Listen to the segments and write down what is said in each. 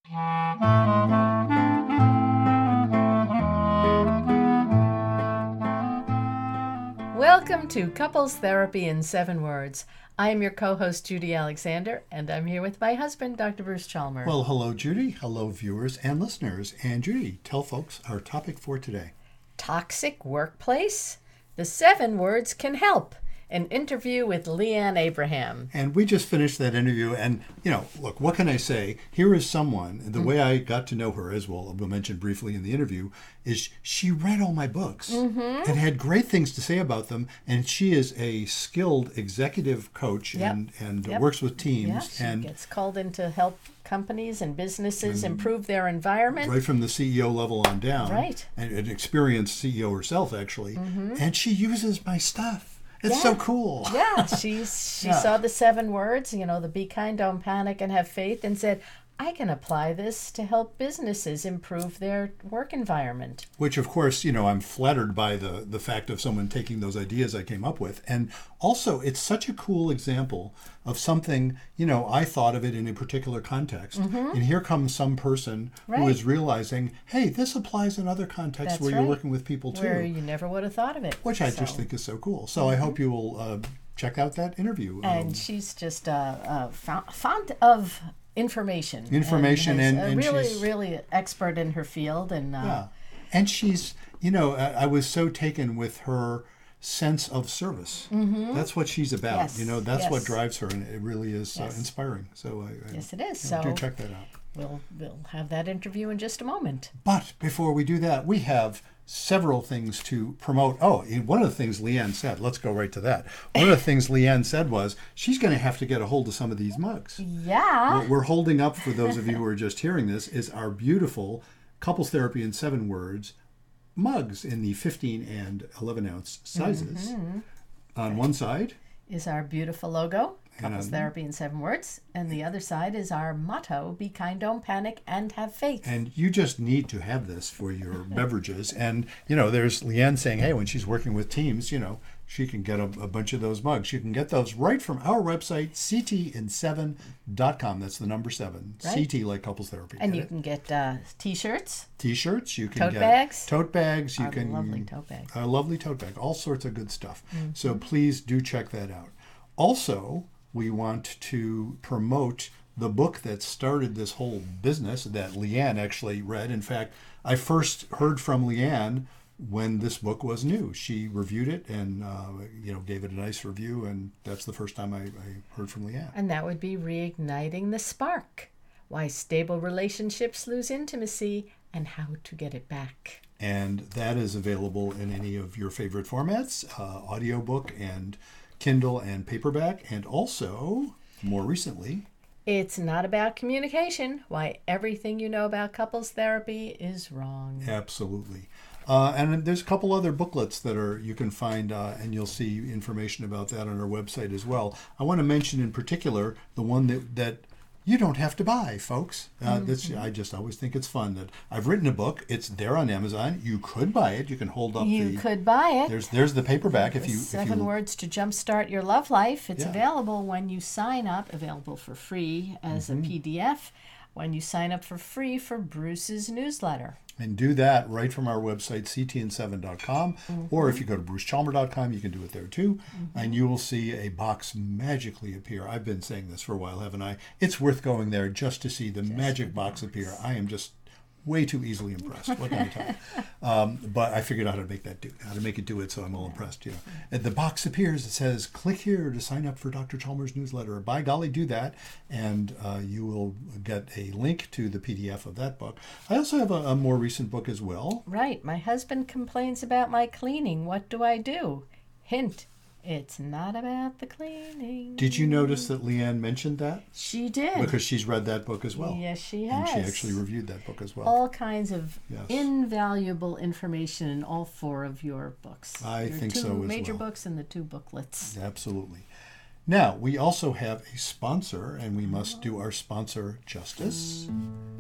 Welcome to Couples Therapy in 7 Words. I am your co-host, Judy Alexander, and I'm here with my husband, Dr. Bruce Chalmers. Well, hello, Judy. Hello, viewers and listeners. And Judy, tell folks our topic for today. Toxic workplace? The 7 words can help. An interview with Leanne Abraham. And we just finished that interview. And, look, what can I say? Here is someone, the way I got to know her, as we'll mention briefly in the interview, is she read all my books and had great things to say about them. And she is a skilled executive coach and works with teams. Yeah, she gets called in to help companies and businesses improve their environment. Right from the CEO level on down. Right. And an experienced CEO herself, actually. And she uses my stuff. It's so cool. Yeah, she saw the 7 words, the be kind, don't panic, and have faith, and said, I can apply this to help businesses improve their work environment. Which, of course, I'm flattered by the fact of someone taking those ideas I came up with. And also, it's such a cool example of something, I thought of it in a particular context. And here comes some person who is realizing, hey, this applies in other contexts where you're working with people too. Where you never would have thought of it. Which I just think is so cool. So I hope you will check out that interview. And she's just a font of information and really she's really expert in her field and she's I was so taken with her sense of service. That's what she's about. That's what drives her, and it really is inspiring. So yes, it is. So do check that out. We'll have that interview in just a moment. But before we do that, we have several things to promote. Oh, one of the things Leanne said, let's go right to that. One of the things Leanne said was she's going to have to get a hold of some of these mugs. Yeah. What we're holding up, for those of you who are just hearing this, is our beautiful Couples Therapy in 7 Words mugs in the 15 and 11 ounce sizes. On one side is our beautiful logo, Couples Therapy in 7 Words, and the other side is our motto, be kind, don't panic, and have faith. And you just need to have this for your beverages. And, there's Leanne saying, hey, when she's working with teams, she can get a bunch of those mugs. You can get those right from our website, ctin7.com. That's the number 7. Right. CT like couples therapy. And you can get T-shirts. T-shirts. You can tote get bags. Tote bags. Lovely tote bag. A lovely tote bag. All sorts of good stuff. So please do check that out. Also, we want to promote the book that started this whole business that Leanne actually read. In fact, I first heard from Leanne when this book was new. She reviewed it and gave it a nice review, and that's the first time I heard from Leanne. And that would be Reigniting the Spark: Why Stable Relationships Lose Intimacy and How to Get It Back. And that is available in any of your favorite formats, audiobook and Kindle and paperback, and also, more recently, It's Not About Communication: Why Everything You Know About Couples Therapy is Wrong. Absolutely. And there's a couple other booklets that you can find, and you'll see information about that on our website as well. I want to mention in particular the one that you don't have to buy, folks. I just always think it's fun that I've written a book. It's there on Amazon. You could buy it. You can hold up You could buy it. There's the paperback. If 7 Words to Jumpstart Your Love Life. It's available when you sign up, available for free as a PDF, when you sign up for free for Bruce's newsletter. And do that right from our website, ctin7.com. Or if you go to brucechalmer.com, you can do it there too. And you will see a box magically appear. I've been saying this for a while, haven't I? It's worth going there just to see the magic box appear. I am just way too easily impressed. What can I tell you? But I figured out how to make it do it, so I'm all impressed. And the box appears. It says, click here to sign up for Dr. Chalmers' newsletter. By golly, do that, and you will get a link to the PDF of that book. I also have a more recent book as well. Right. My husband complains about my cleaning. What do I do? Hint. It's not about the cleaning. Did you notice that Leanne mentioned that? She did. Because she's read that book as well. Yes, she has. And she actually reviewed that book as well. All kinds of invaluable information in all 4 of your books. I think so as well. 2 major books and the 2 booklets. Absolutely. Now, we also have a sponsor, and we must do our sponsor justice.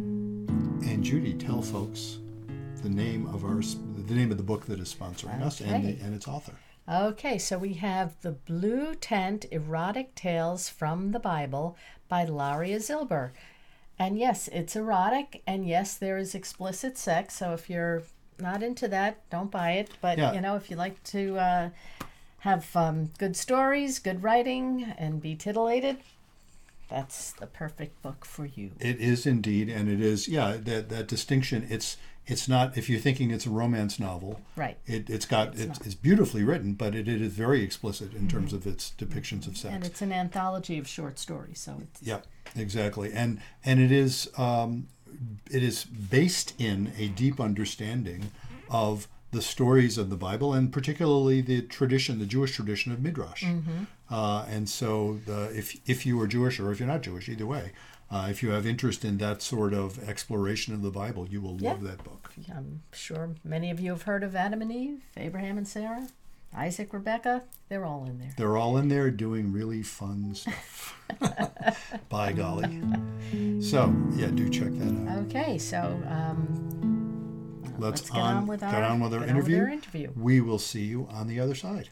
And Judy, tell folks the name of the book that is sponsoring us and its author. Okay, so we have The Blue Tent: Erotic Tales from the Bible by Laria Zilber. And yes, it's erotic, and yes, there is explicit sex. So if you're not into that, don't buy it. But Yeah. you know, if you like to have good stories, good writing, and be titillated, that's the perfect book for you. It is indeed, and it is, yeah, that distinction. It's not, if you're thinking it's a romance novel, Right. It's beautifully written, but it is very explicit in terms of its depictions of sex. And it's an anthology of short stories, so it's Yeah, exactly, and it is based in a deep understanding of the stories of the Bible, and particularly the Jewish tradition of Midrash. And so, if you are Jewish or if you're not Jewish, either way, if you have interest in that sort of exploration of the Bible, you will love that book. I'm sure many of you have heard of Adam and Eve, Abraham and Sarah, Isaac, Rebecca. They're all in there. They're all in there doing really fun stuff. By golly. So, yeah, do check that out. Okay, so let's get on with our interview. We will see you on the other side.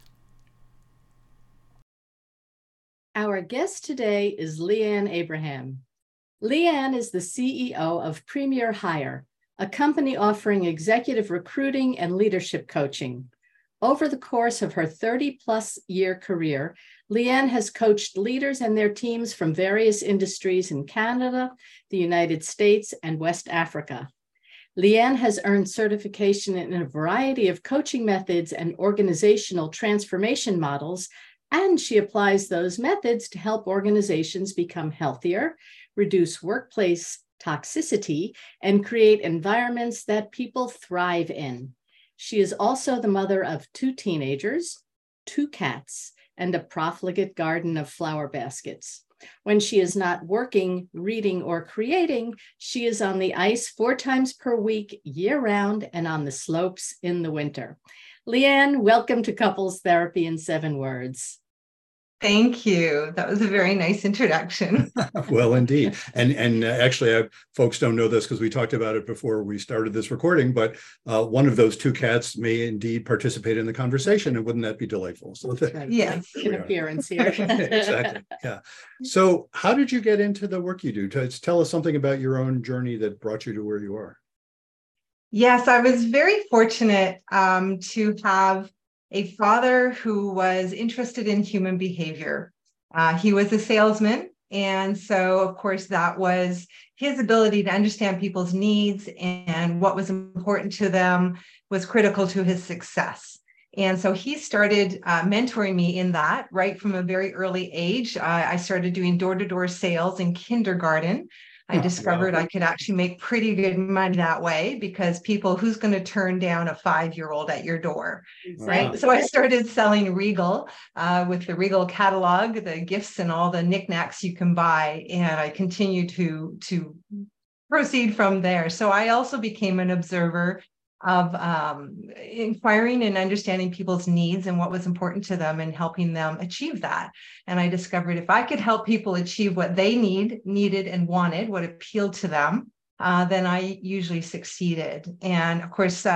Our guest today is Leanne Abraham. Leanne is the CEO of Premier Hire, a company offering executive recruiting and leadership coaching. Over the course of her 30-plus year career, Leanne has coached leaders and their teams from various industries in Canada, the United States, and West Africa. Leanne has earned certification in a variety of coaching methods and organizational transformation models, and she applies those methods to help organizations become healthier, reduce workplace toxicity, and create environments that people thrive in. She is also the mother of 2 teenagers, 2 cats, and a profligate garden of flower baskets. When she is not working, reading, or creating, she is on the ice 4 times per week, year-round, and on the slopes in the winter. Leanne, welcome to Couples Therapy in 7 Words. Thank you. That was a very nice introduction. Well, indeed. And actually, folks don't know this because we talked about it before we started this recording, but one of those 2 cats may indeed participate in the conversation. And wouldn't that be delightful? So yes, an appearance here. Exactly. Yeah. So how did you get into the work you do? Tell us something about your own journey that brought you to where you are. Yes, I was very fortunate to have a father who was interested in human behavior. He was a salesman. And so, of course, that was his ability to understand people's needs and what was important to them was critical to his success. And so he started mentoring me in that right from a very early age. I started doing door-to-door sales in kindergarten. I discovered I could actually make pretty good money that way because who's going to turn down a 5-year-old at your door, right? Wow. So I started selling Regal with the Regal catalog, the gifts and all the knickknacks you can buy. And I continued to proceed from there. So I also became an observer of inquiring and understanding people's needs and what was important to them and helping them achieve that. And I discovered if I could help people achieve what they needed and wanted, what appealed to them, then I usually succeeded. And of course,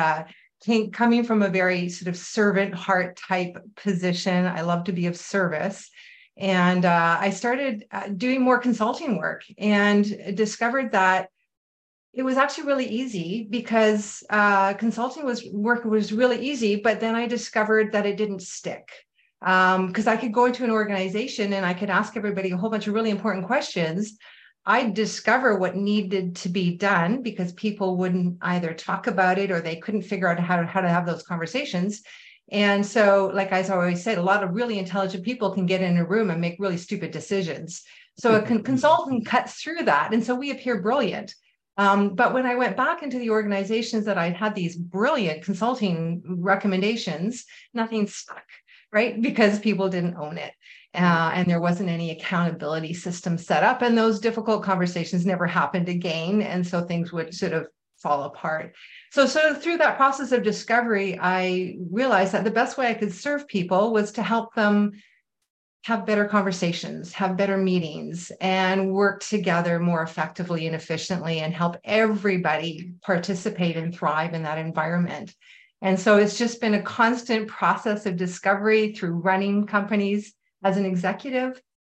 coming from a very sort of servant heart type position, I love to be of service. And I started doing more consulting work and discovered that it was actually really easy because consulting work was really easy, but then I discovered that it didn't stick because I could go into an organization and I could ask everybody a whole bunch of really important questions. I'd discover what needed to be done because people wouldn't either talk about it or they couldn't figure out how to have those conversations. And so, like I always said, a lot of really intelligent people can get in a room and make really stupid decisions. So a consultant cuts through that. And so we appear brilliant. But when I went back into the organizations that I had these brilliant consulting recommendations, nothing stuck, right? Because people didn't own it. And there wasn't any accountability system set up. And those difficult conversations never happened again. And so things would sort of fall apart. So through that process of discovery, I realized that the best way I could serve people was to help them have better conversations, have better meetings, and work together more effectively and efficiently and help everybody participate and thrive in that environment. And so it's just been a constant process of discovery through running companies as an executive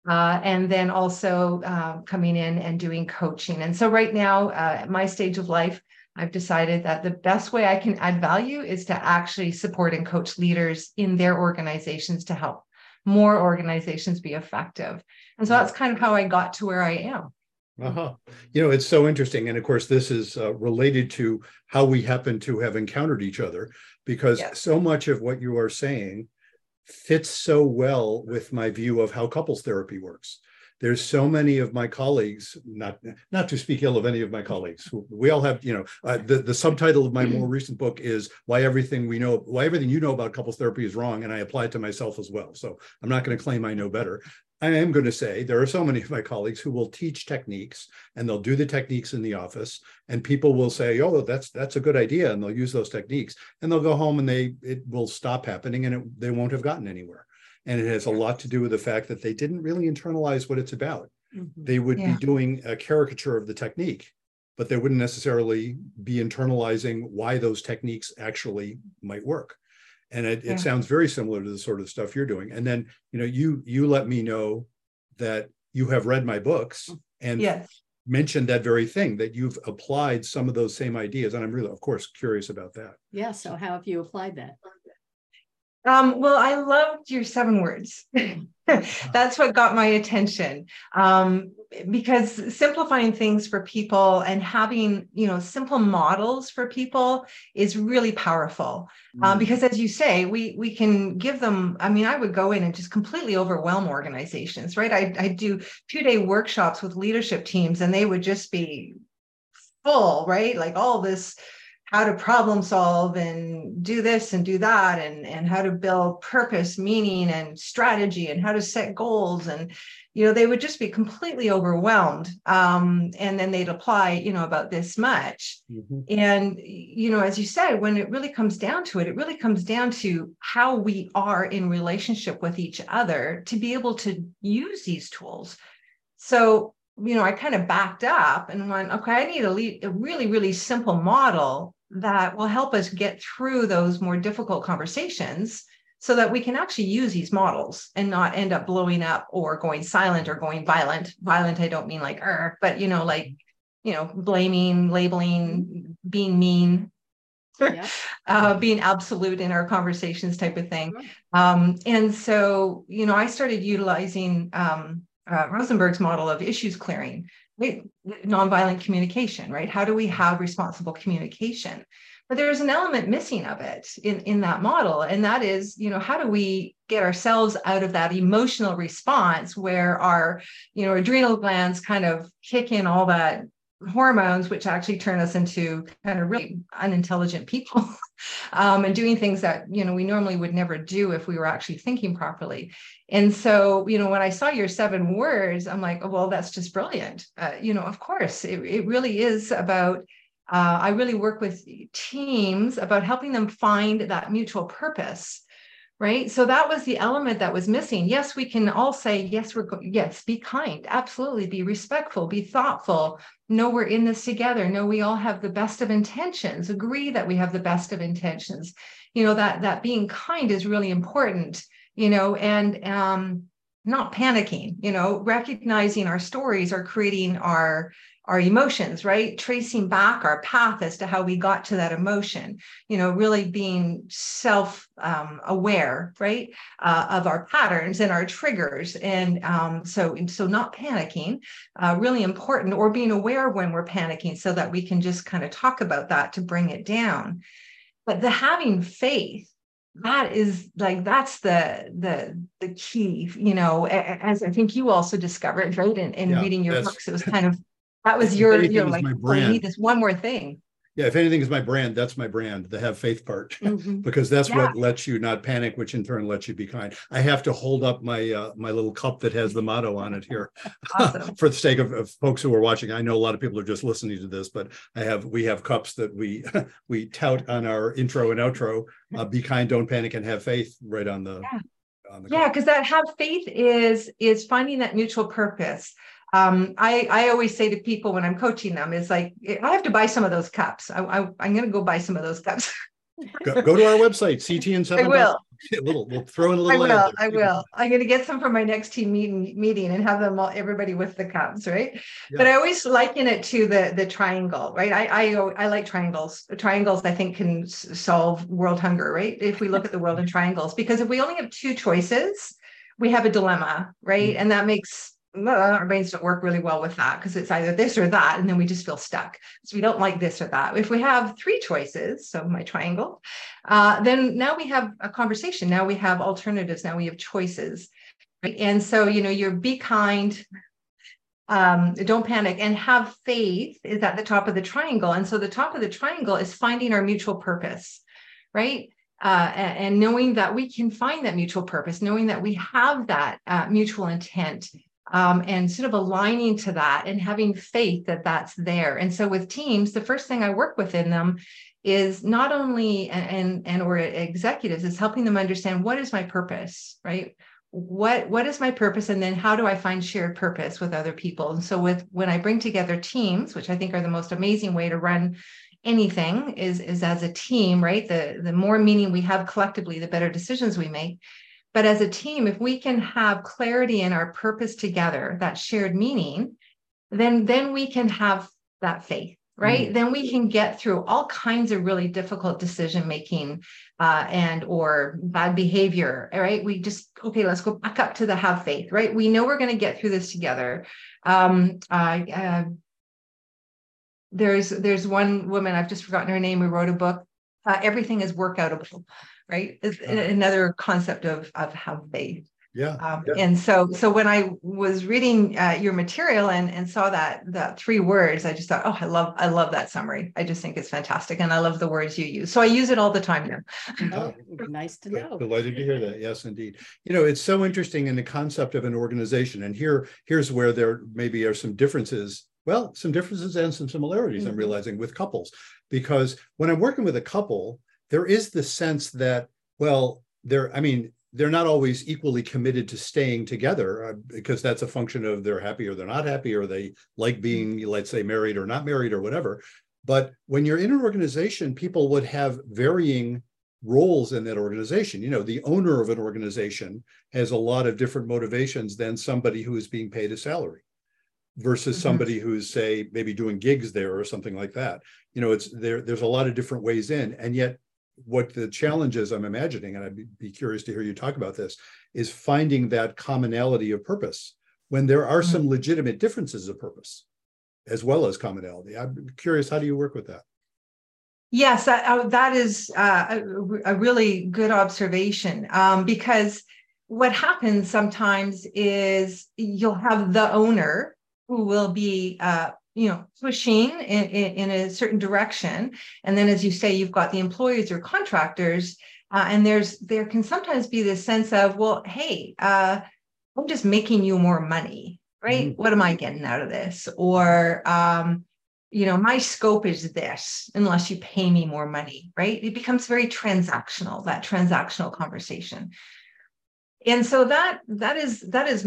and then also coming in and doing coaching. And so right now, at my stage of life, I've decided that the best way I can add value is to actually support and coach leaders in their organizations to help more organizations be effective. And so that's kind of how I got to where I am. Uh-huh. It's so interesting. And of course, this is related to how we happen to have encountered each other, because so much of what you are saying fits so well with my view of how couples therapy works. There's so many of my colleagues, not to speak ill of any of my colleagues, we all have, the subtitle of my more recent book is why everything you know about couples therapy is wrong, and I apply it to myself as well. So I'm not going to claim I know better. I am going to say there are so many of my colleagues who will teach techniques, and they'll do the techniques in the office, and people will say, oh, that's a good idea, and they'll use those techniques, and they'll go home and it will stop happening, and they won't have gotten anywhere. And it has a lot to do with the fact that they didn't really internalize what it's about. Mm-hmm. They would be doing a caricature of the technique, but they wouldn't necessarily be internalizing why those techniques actually might work. And it sounds very similar to the sort of stuff you're doing. And then, you let me know that you have read my books and mentioned that very thing, that you've applied some of those same ideas. And I'm really, of course, curious about that. Yeah. So how have you applied that? Well, I loved your 7 words. That's what got my attention. Because simplifying things for people and having, simple models for people is really powerful. Because as you say, we can give them, I would go in and just completely overwhelm organizations, right? I do 2-day workshops with leadership teams, and they would just be full, right? Like all this, how to problem solve and do this and do that, and how to build purpose, meaning, and strategy, and how to set goals. And, they would just be completely overwhelmed. And then they'd apply, about this much. Mm-hmm. And, as you said, when it really comes down to it, it really comes down to how we are in relationship with each other to be able to use these tools. So, I kind of backed up and went, okay, I need a really, really simple model that will help us get through those more difficult conversations so that we can actually use these models and not end up blowing up or going silent or going violent. Violent, I don't mean like, but, blaming, labeling, being mean, being absolute in our conversations type of thing. And so, I started utilizing Rosenberg's model of issues clearing, right? Nonviolent communication, right? How do we have responsible communication? But there's an element missing of it in that model. And that is, how do we get ourselves out of that emotional response where our, adrenal glands kind of kick in all that hormones, which actually turn us into kind of really unintelligent people, and doing things that, we normally would never do if we were actually thinking properly. And so, when I saw your 7 words, I'm like, oh, well, that's just brilliant. Of course, it really is about, I really work with teams about helping them find that mutual purpose. Right. So that was the element that was missing. Yes, we can all say, yes, be kind. Absolutely. Be respectful, be thoughtful. Know we're in this together. Know we all have the best of intentions. Agree that we have the best of intentions. That being kind is really important, and not panicking, recognizing our stories are creating our emotions, right? Tracing back our path as to how we got to that emotion, really being self-aware, right? Of our patterns and our triggers. And so not panicking, really important, or being aware when we're panicking so that we can just kind of talk about that to bring it down. But the having faith, that's the key, as I think you also discovered, right? In reading your books, it was kind of, that was your like, oh, you need this one more thing. Yeah, if anything is my brand, that's my brand, the have faith part, because that's what lets you not panic, which in turn lets you be kind. I have to hold up my my little cup that has the motto on it here. Awesome. For the sake of folks who are watching. I know a lot of people are just listening to this, but we have cups that we we tout on our intro and outro. Be kind, don't panic, and have faith right on the. Yeah, because that have faith is finding that mutual purpose. I always say to people when I'm coaching them, is like, I have to buy some of those cups. I'm going to go buy some of those cups. Go to our website, CTN7. I will. We'll throw in a I little ad will. there. I will. I'm going to get some for my next team meeting and have them all, everybody with the cups, right? Yeah. But I always liken it to the triangle, right? I like triangles. Triangles, I think, can solve world hunger, right? If we look at the world in triangles, because if we only have two choices, we have a dilemma, right? And that makes our brains don't work really well with that, because it's either this or that, and then we just feel stuck. So we don't like this or that. If we have three choices, so my triangle, then now we have a conversation. Now we have alternatives. Now we have choices. Right? And so, you're be kind, don't panic, and have faith is at the top of the triangle. And so the top of the triangle is finding our mutual purpose, right? And knowing that we can find that mutual purpose, knowing that we have that mutual intent, and sort of aligning to that and having faith that that's there. And so with teams, the first thing I work within them is not only or executives is helping them understand, what is my purpose, right? What is my purpose? And then how do I find shared purpose with other people? And so when I bring together teams, which I think are the most amazing way to run anything is as a team, right? The more meaning we have collectively, the better decisions we make. But as a team, if we can have clarity in our purpose together, that shared meaning, then we can have that faith, right? Then we can get through all kinds of really difficult decision making and or bad behavior, right? We just, okay, let's go back up to the have faith, right? We know we're going to get through this together. There's one woman, I've just forgotten her name, who wrote a book, Everything is Workoutable, right? It's another concept of have faith. Yeah. And so when I was reading your material and saw that three words, I just thought, oh, I love that summary. I just think it's fantastic. And I love the words you use. So I use it all the time now. Oh, nice to know. Delighted to hear that. Yes, indeed. It's so interesting in the concept of an organization. And here's where there maybe are some differences. Well, some differences and some similarities I'm realizing with couples, because when I'm working with a couple, there is the sense that, well, they're not always equally committed to staying together, because that's a function of they're happy or they're not happy, or they like being, let's say, married or not married or whatever. But when you're in an organization, people would have varying roles in that organization. The owner of an organization has a lot of different motivations than somebody who is being paid a salary versus somebody who's, say, maybe doing gigs there or something like that. There's a lot of different ways in. And yet what the challenge is, I'm imagining, and I'd be curious to hear you talk about this, is finding that commonality of purpose when there are some legitimate differences of purpose as well as commonality. I'm curious, how do you work with that? Yes, that is a really good observation, because what happens sometimes is you'll have the owner who will be pushing in a certain direction. And then, as you say, you've got the employees or contractors, and there can sometimes be this sense of, well, hey, I'm just making you more money, right? What am I getting out of this? Or, my scope is this, unless you pay me more money, right? It becomes very transactional, that transactional conversation. And so that is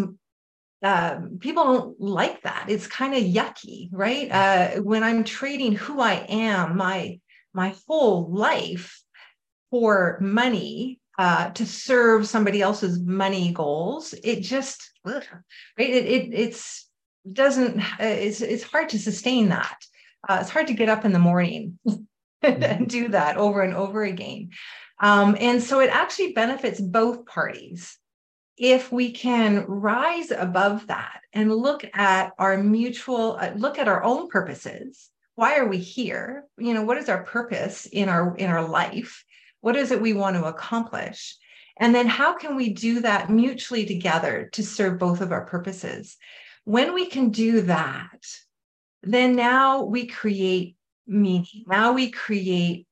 people don't like that. It's kind of yucky, right? When I'm trading who I am, my whole life for money to serve somebody else's money goals, it just, right? It's hard to sustain that. It's hard to get up in the morning and do that over and over again. And so it actually benefits both parties if we can rise above that and look at our own purposes. Why are we here? What is our purpose in our life? What is it we want to accomplish? And then how can we do that mutually together to serve both of our purposes? When we can do that, then now we create meaning. Now we create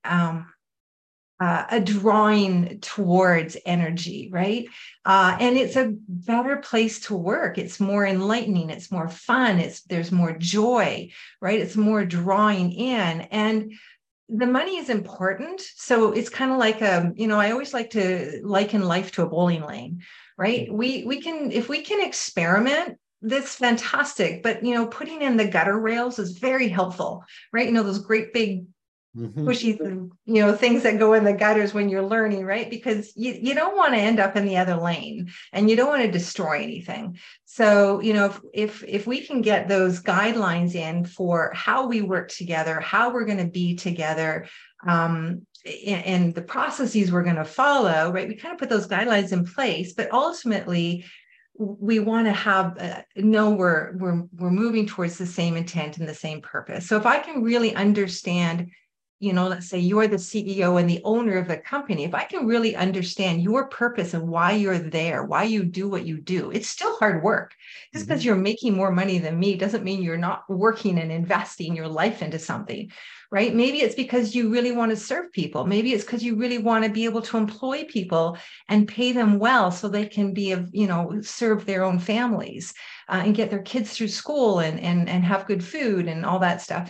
a drawing towards energy, right? And it's a better place to work. It's more enlightening. It's more fun. There's more joy, right? It's more drawing in. And the money is important. So it's kind of like I always like to liken life to a bowling lane, right? We can, if we can experiment, that's fantastic. But, putting in the gutter rails is very helpful, right? Those great big pushy, things that go in the gutters when you're learning, right? Because you don't want to end up in the other lane, and you don't want to destroy anything. So, if we can get those guidelines in for how we work together, how we're going to be together, and the processes we're going to follow, right? We kind of put those guidelines in place, but ultimately we want to have know we're moving towards the same intent and the same purpose. So if I can really understand, let's say you're the CEO and the owner of the company, if I can really understand your purpose and why you're there, why you do what you do, it's still hard work. Just because you're making more money than me doesn't mean you're not working and investing your life into something, right? Maybe it's because you really want to serve people. Maybe it's because you really want to be able to employ people and pay them well so they can serve their own families. And get their kids through school and have good food and all that stuff.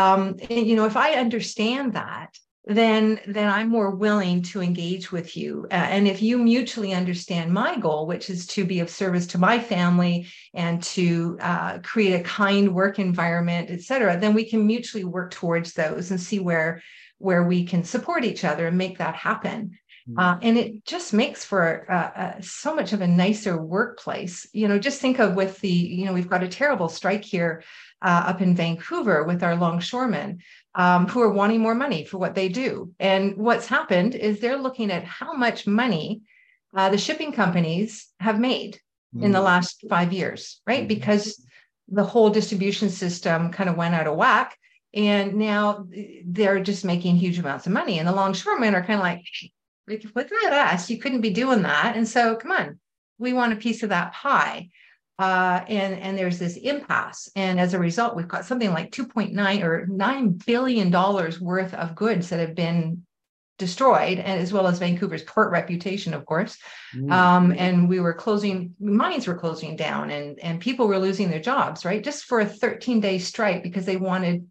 If I understand that, then I'm more willing to engage with you. And if you mutually understand my goal, which is to be of service to my family and to create a kind work environment, et cetera, then we can mutually work towards those and see where we can support each other and make that happen. And it just makes for so much of a nicer workplace. Just think of with we've got a terrible strike here up in Vancouver with our longshoremen who are wanting more money for what they do. And what's happened is they're looking at how much money the shipping companies have made in the last 5 years, right? Because the whole distribution system kind of went out of whack. And now they're just making huge amounts of money. And the longshoremen are kind of like, look at us, you couldn't be doing that. And so come on, we want a piece of that pie. And there's this impasse. And as a result, we've got something like 2.9 or $9 billion worth of goods that have been destroyed, and as well as Vancouver's port reputation, of course. And mines were closing down, and people were losing their jobs, right? Just for a 13-day strike because they wanted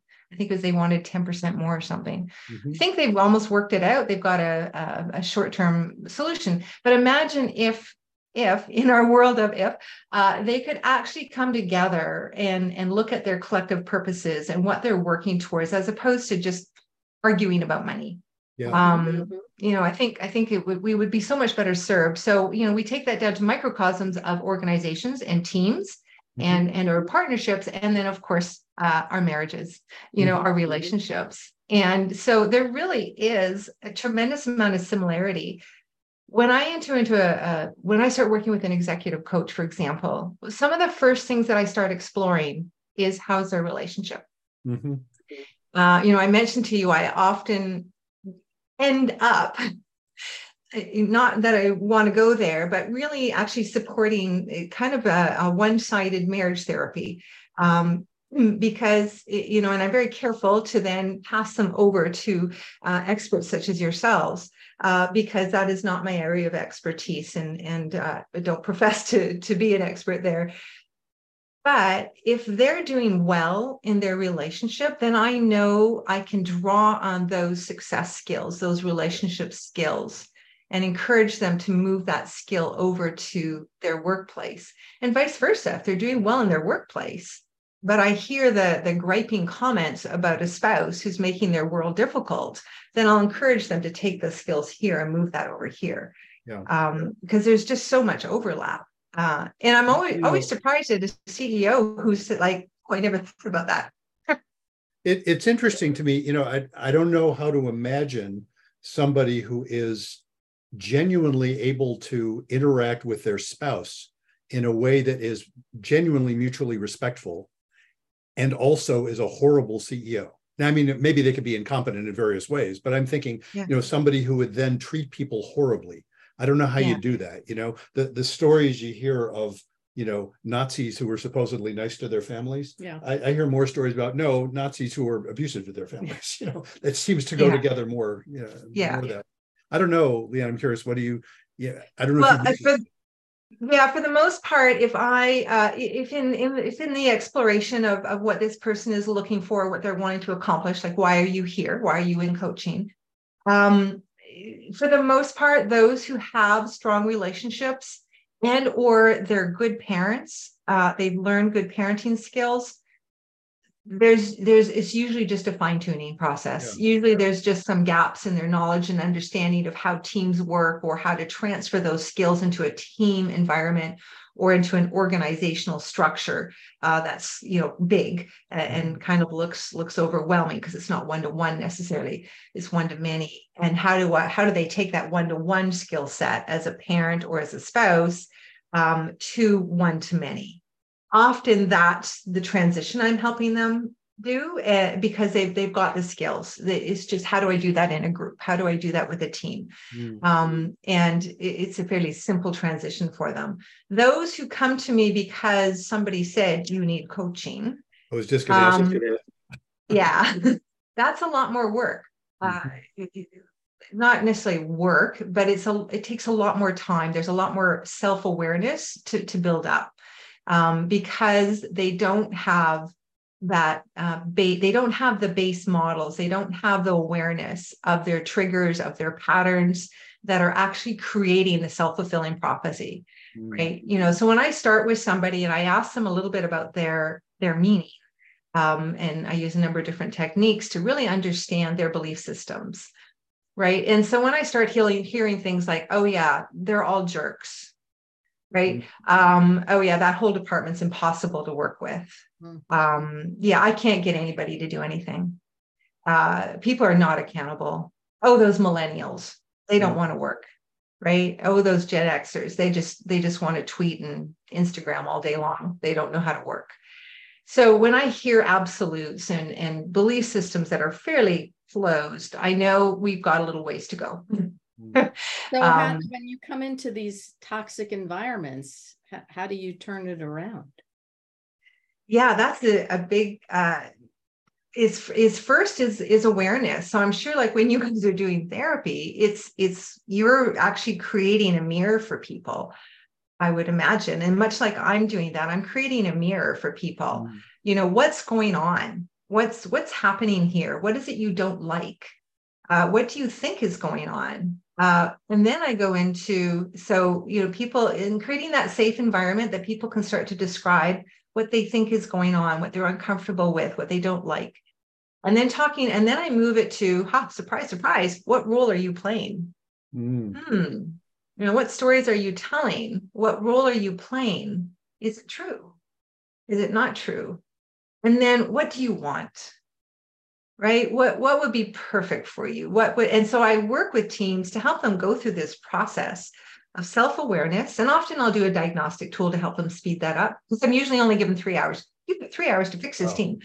10% more or something. I think they've almost worked it out. They've got a short-term solution. But imagine if in our world of they could actually come together and look at their collective purposes and what they're working towards, as opposed to just arguing about money. I think we would be so much better served. So, we take that down to microcosms of organizations and teams and our partnerships. And then, of course, our marriages, our relationships. And so there really is a tremendous amount of similarity. When I when I start working with an executive coach, for example, some of the first things that I start exploring is how's their relationship. I mentioned to you, I often end up, not that I want to go there, but really actually supporting kind of a one-sided marriage therapy. Because, and I'm very careful to then pass them over to experts such as yourselves, because that is not my area of expertise, and I don't profess to be an expert there. But if they're doing well in their relationship, then I know I can draw on those success skills, those relationship skills, and encourage them to move that skill over to their workplace, and vice versa. If they're doing well in their workplace, but I hear the griping comments about a spouse who's making their world difficult, then I'll encourage them to take the skills here and move that over here. Because there's just so much overlap. And I'm always surprised at a CEO who's like, oh, I never thought about that. It's interesting to me, I don't know how to imagine somebody who is genuinely able to interact with their spouse in a way that is genuinely mutually respectful, and also is a horrible CEO. Now, I mean, maybe they could be incompetent in various ways, but I'm thinking, somebody who would then treat people horribly. I don't know how you do that. The stories you hear of, Nazis who were supposedly nice to their families. I hear more stories about Nazis who were abusive to their families. It seems to go together more. More that. I don't know, Leanne, I'm curious. What do you? I don't know. For the most part, if in the exploration of what this person is looking for, what they're wanting to accomplish, like why are you here? Why are you in coaching? For the most part, those who have strong relationships and or they're good parents, they've learned good parenting skills, it's usually just a fine-tuning process. Yeah. Usually there's just some gaps in their knowledge and understanding of how teams work, or how to transfer those skills into a team environment or into an organizational structure that's big and kind of looks overwhelming, because it's not one-to-one necessarily, it's one-to-many. And how do they take that one-to-one skill set as a parent or as a spouse to one-to-many? Often that's the transition I'm helping them do, because they've got the skills. It's just, how do I do that in a group? How do I do that with a team? And it's a fairly simple transition for them. Those who come to me because somebody said you need coaching. I was just going to ask. Yeah, that's a lot more work. Not necessarily work, but it takes a lot more time. There's a lot more self-awareness to build up. Because they don't have that they don't have the base models, they don't have the awareness of their triggers, of their patterns that are actually creating the self-fulfilling prophecy, right? So when I start with somebody and I ask them a little bit about their meaning, and I use a number of different techniques to really understand their belief systems, right? And so when I start hearing things like, oh yeah, they're all jerks, right? Oh yeah, that whole department's impossible to work with. Yeah, I can't get anybody to do anything. People are not accountable. Oh, those millennials, they don't want to work, right? Oh, those Gen Xers, they just want to tweet and Instagram all day long. They don't know how to work. So when I hear absolutes and belief systems that are fairly closed, I know we've got a little ways to go. So when you come into these toxic environments, how do you turn it around? Yeah, that's a big is awareness. So I'm sure, like, when you guys are doing therapy, it's you're actually creating a mirror for people, I would imagine. And much like I'm doing that, I'm creating a mirror for people. What's going on? What's happening here? What is it you don't like? What do you think is going on? And then I go into, people, in creating that safe environment that people can start to describe what they think is going on, what they're uncomfortable with, what they don't like. And then I move it to, surprise, surprise, what role are you playing? What stories are you telling? What role are you playing? Is it true? Is it not true? And then what do you want? Right? What would be perfect for you? And so I work with teams to help them go through this process of self-awareness. And often I'll do a diagnostic tool to help them speed that up, because I'm usually only given 3 hours. You've got 3 hours to fix this team.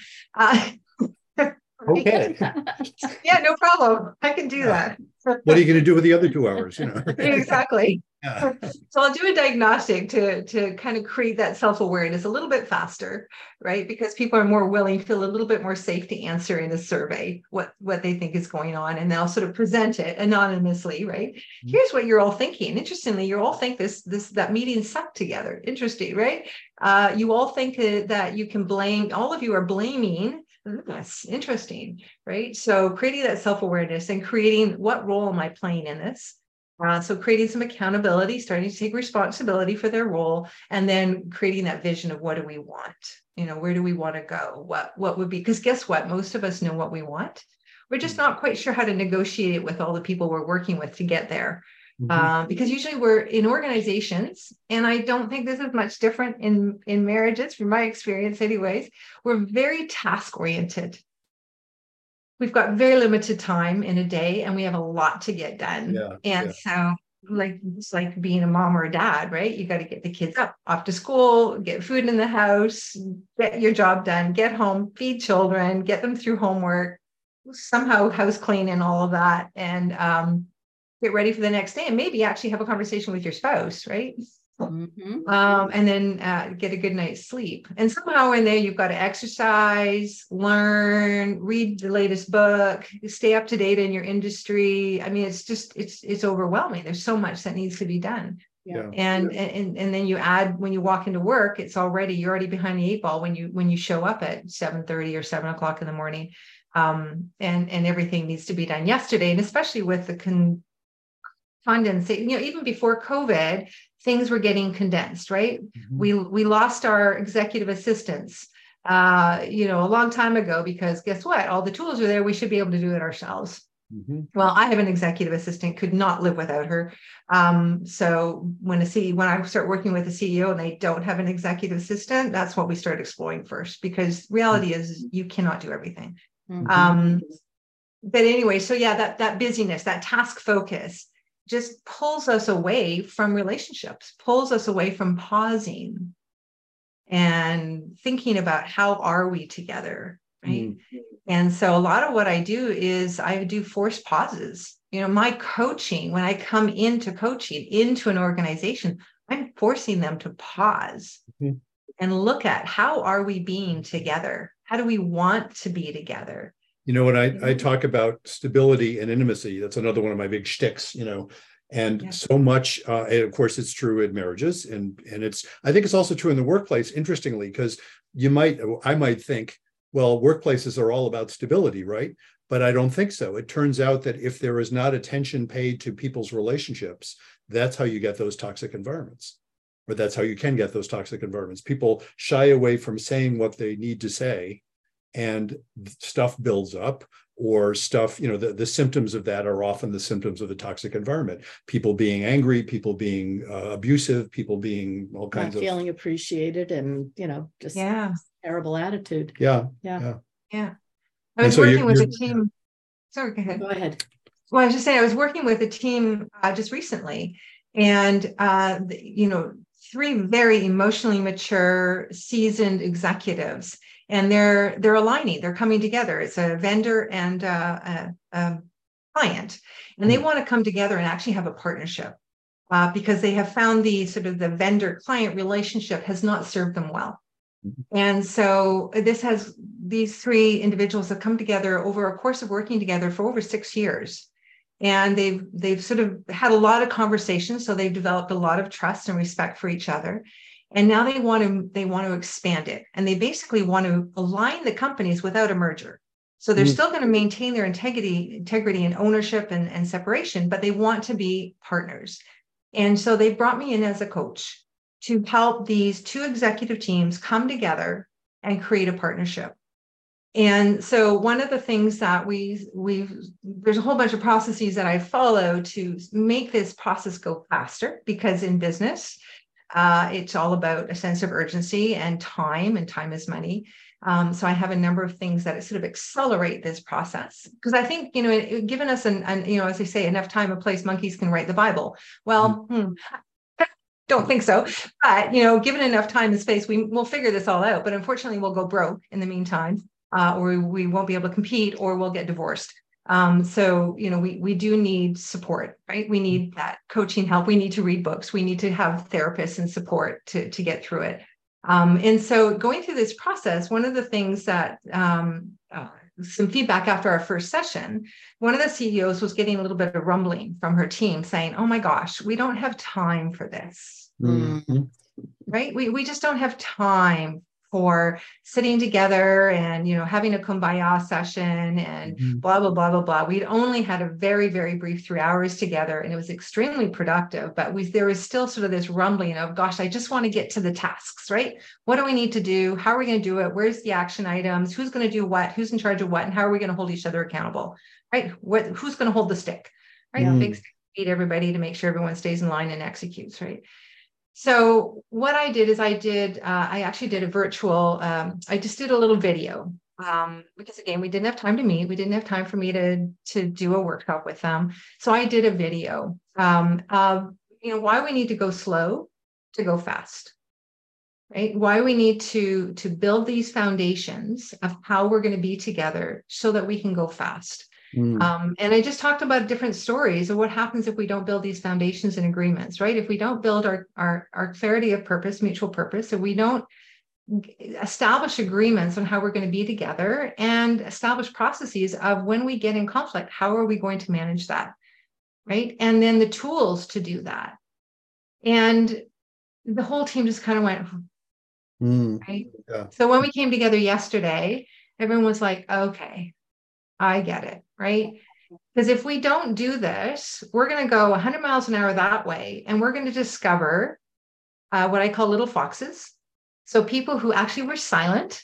Okay. Yeah, no problem. I can do that. What are you going to do with the other 2 hours? Exactly. Yeah. So I'll do a diagnostic to kind of create that self-awareness a little bit faster, right? Because people are more willing, feel a little bit more safe to answer in a survey what they think is going on, and they'll sort of present it anonymously, right? Here's what you're all thinking. Interestingly, you all think that meeting sucked together. Interesting, right? You all think that you can blame. All of you are blaming. That's interesting, right? So creating that self-awareness and creating, what role am I playing in this? So creating some accountability, starting to take responsibility for their role, and then creating that vision of, what do we want? Where do we want to go? What would be, because guess what? Most of us know what we want. We're just not quite sure how to negotiate it with all the people we're working with to get there. Because usually we're in organizations, and I don't think this is much different in marriages, from my experience anyways, we're very task oriented. We've got very limited time in a day, and we have a lot to get done. So it's like being a mom or a dad, right? You got to get the kids off to school, get food in the house, get your job done, get home, feed children, get them through homework, somehow house clean and all of that, and get ready for the next day, and maybe actually have a conversation with your spouse, right? And then get a good night's sleep. And somehow in there, you've got to exercise, learn, read the latest book, stay up to date in your industry. I mean, it's overwhelming. There's so much that needs to be done. And then you add, when you walk into work, you're already behind the 8 ball when you show up at 7:30 or 7 o'clock in the morning. And everything needs to be done yesterday. And especially with the condensation, even before COVID, things were getting condensed, right? We lost our executive assistants. a long time ago, because guess what? All the tools are there. We should be able to do it ourselves. Mm-hmm. Well, I have an executive assistant, could not live without her. So when I start working with a CEO and they don't have an executive assistant, that's what we start exploring first, because reality is you cannot do everything. Mm-hmm. But anyway, so yeah, that busyness, that task focus just pulls us away from relationships, pulls us away from pausing and thinking about how are we together, right? And so a lot of what I do is I do forced pauses. My coaching, when I come into coaching into an organization, I'm forcing them to pause and look at how are we being together? How do we want to be together? When I talk about stability and intimacy, that's another one of my big shticks, and so much, and of course it's true in marriages, and I think it's also true in the workplace, interestingly, because I might think, well, workplaces are all about stability, right? But I don't think so. It turns out that if there is not attention paid to people's relationships, that's how you get those toxic environments, or that's how you can get those toxic environments. People shy away from saying what they need to say, and stuff builds up, or stuff, the symptoms of that are often the symptoms of the toxic environment. People being angry, people being abusive, people being all kinds of feeling appreciated, and just terrible attitude. Yeah. I was working with a team. Sorry, go ahead. Go ahead. Well, I was just saying, I was working with a team just recently, and three very emotionally mature, seasoned executives. And they're aligning, they're coming together. It's a vendor and a client, and they want to come together and actually have a partnership because they have found the vendor client relationship has not served them well. And so these three individuals have come together over a course of working together for over 6 years. And they've sort of had a lot of conversations. So they've developed a lot of trust and respect for each other. And now they want to expand it. And they basically want to align the companies without a merger. So they're still going to maintain their integrity and ownership and separation, but they want to be partners. And so they brought me in as a coach to help these two executive teams come together and create a partnership. And so one of the things that there's a whole bunch of processes that I follow to make this process go faster, because in business, it's all about a sense of urgency and time is money. So I have a number of things that sort of accelerate this process, because I think, given us as they say, enough time and place, monkeys can write the Bible. Well, don't think so. But, given enough time and space, we'll figure this all out. But unfortunately, we'll go broke in the meantime, or we won't be able to compete, or we'll get divorced. So, we do need support, right? We need that coaching help. We need to read books. We need to have therapists and support to get through it. And so going through this process, one of the things that some feedback after our first session, one of the CEOs was getting a little bit of rumbling from her team saying, oh my gosh, we don't have time for this, right? We just don't have time for sitting together and, having a kumbaya session and blah, blah, blah, blah, blah. We'd only had a very, very brief 3 hours together, and it was extremely productive, but there was still sort of this rumbling of, gosh, I just want to get to the tasks, right? What do we need to do? How are we going to do it? Where's the action items? Who's going to do what? Who's in charge of what? And how are we going to hold each other accountable, right? Who's going to hold the stick, right? Big stick, feed everybody to make sure everyone stays in line and executes, right? So what I did is I actually did a virtual, I just did a little video because again, we didn't have time to meet. We didn't have time for me to do a workshop with them. So I did a video of, why we need to go slow to go fast, right? Why we need to build these foundations of how we're going to be together so that we can go fast. And I just talked about different stories of what happens if we don't build these foundations and agreements, right? If we don't build our clarity of purpose, mutual purpose, if we don't establish agreements on how we're going to be together and establish processes of when we get in conflict, how are we going to manage that, right? And then the tools to do that. And the whole team just kind of went, right? Yeah. So when we came together yesterday, everyone was like, okay, I get it, right? Because if we don't do this, we're going to go 100 miles an hour that way, and we're going to discover what I call little foxes. So people who actually were silent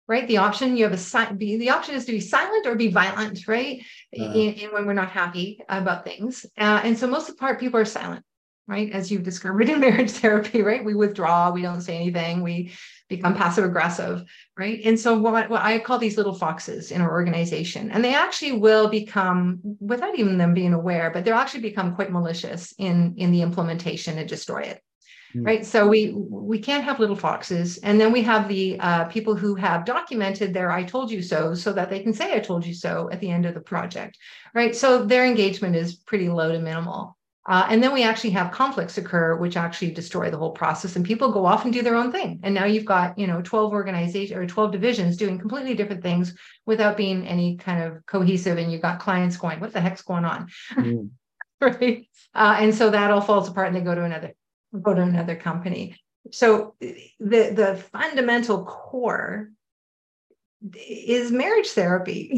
right? The option the option is to be silent or be violent, right? In when we're not happy about things. And so most of the part, people are silent, right? As you've discovered in marriage therapy, right? We withdraw, we don't say anything, we become passive aggressive, right? And so what I call these little foxes in our organization, and they actually will become, without even them being aware, but they'll actually become quite malicious in the implementation and destroy it. Right. So we can't have little foxes. And then we have the people who have documented their I told you so that they can say I told you so at the end of the project. Right. So their engagement is pretty low to minimal. And then we actually have conflicts occur, which actually destroy the whole process. And people go off and do their own thing. And now you've got, 12 organizations or 12 divisions doing completely different things without being any kind of cohesive. And you've got clients going, what the heck's going on? Right. And so that all falls apart and they go to another company. So the fundamental core is marriage therapy.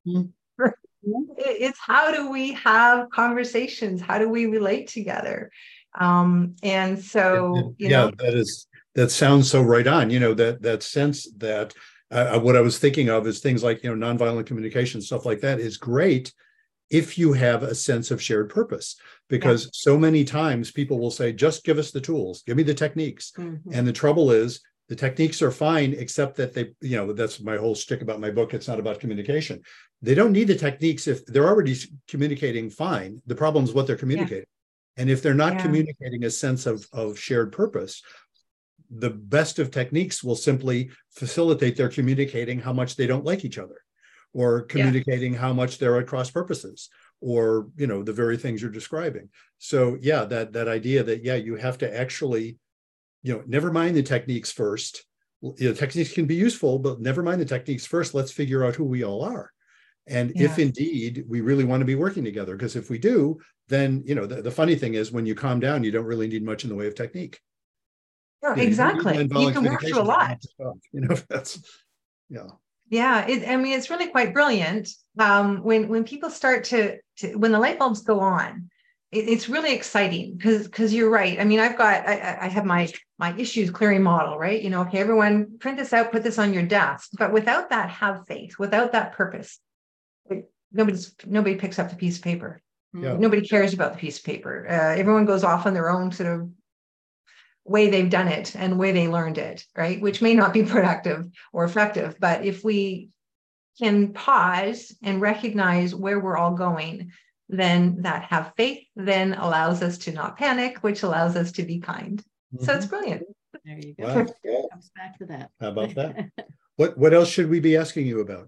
It's how do we have conversations? How do we relate together? And so, that sounds so right on. That sense that what I was thinking of is things like, nonviolent communication, stuff like that is great if you have a sense of shared purpose, because so many times people will say, just give us the tools, give me the techniques. And the trouble is the techniques are fine, except that they, that's my whole shtick about my book. It's not about communication. They don't need the techniques if they're already communicating fine. The problem is what they're communicating. And if they're not communicating a sense of shared purpose, the best of techniques will simply facilitate their communicating how much they don't like each other, or communicating how much they're at cross purposes, or, the very things you're describing. So that idea that, you have to actually, never mind the techniques first. Techniques can be useful, but never mind the techniques first. Let's figure out who we all are. And if indeed we really want to be working together, because if we do, then, the funny thing is when you calm down, you don't really need much in the way of technique. No, exactly. You can work through a lot. That's, Yeah, it's really quite brilliant. When people start to when the light bulbs go on, it's really exciting because you're right. I have my issues clearing model, right? Okay, everyone print this out, put this on your desk. But without that, have faith. Without that purpose, nobody picks up the piece of paper. Nobody cares about the piece of paper. Everyone goes off on their own sort of way they've done it and way they learned it, right? Which may not be productive or effective, but if we can pause and recognize where we're all going, then that have faith then allows us to not panic, which allows us to be kind. So it's brilliant. There you go. Wow. It comes back to that. How about that? What else should we be asking you about?